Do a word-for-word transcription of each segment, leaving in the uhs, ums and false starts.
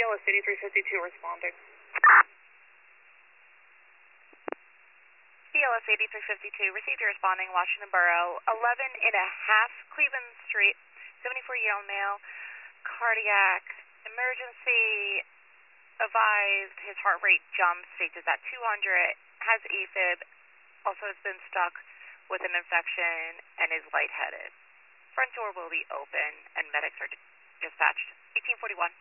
S eighty-three fifty-two responding. B L S eighty-three fifty-two, received your responding, Washington Borough, eleven and a half, Cleveland Street, seventy-four-year-old male, cardiac emergency, advised his heart rate jumps, stages at two hundred, has AFib, also has been stuck with an infection, and is lightheaded. Front door will be open, and medics are dispatched. eighteen forty-one.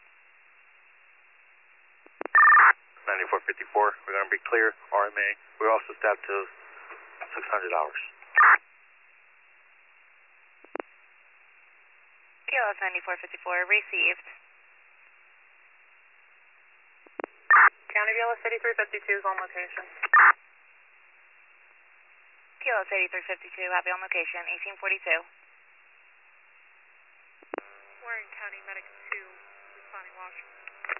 ninety-four fifty-four, we're going to be clear, R M A. We're also staffed to six hundred hours. P L S ninety-four fifty-four, received. County B L S eighty-three fifty-two is on location. P L S eighty-three fifty-two, happy on location, eighteen forty-two. Warren County Medic two, responding Washington.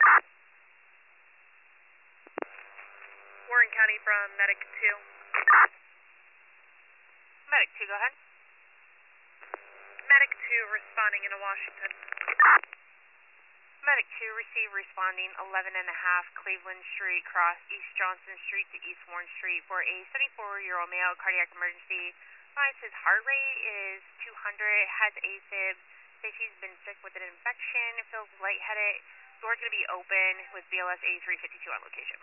Warren County from Medic two. Medic two, go ahead. Medic two responding into Washington. Medic two, receive responding, eleven and a half, Cleveland Street, cross East Johnson Street to East Warren Street for a seventy-four-year-old male, cardiac emergency. Advised his heart rate is two hundred, has AFib, says he's been sick with an infection, feels lightheaded. Door's going to be open with B L S eighty-three fifty-two on location.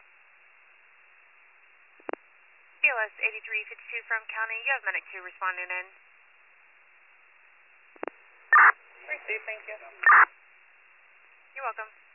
B L S eighty-three fifty-two from County, you have Medic two responding in. Received, thank you. You're welcome.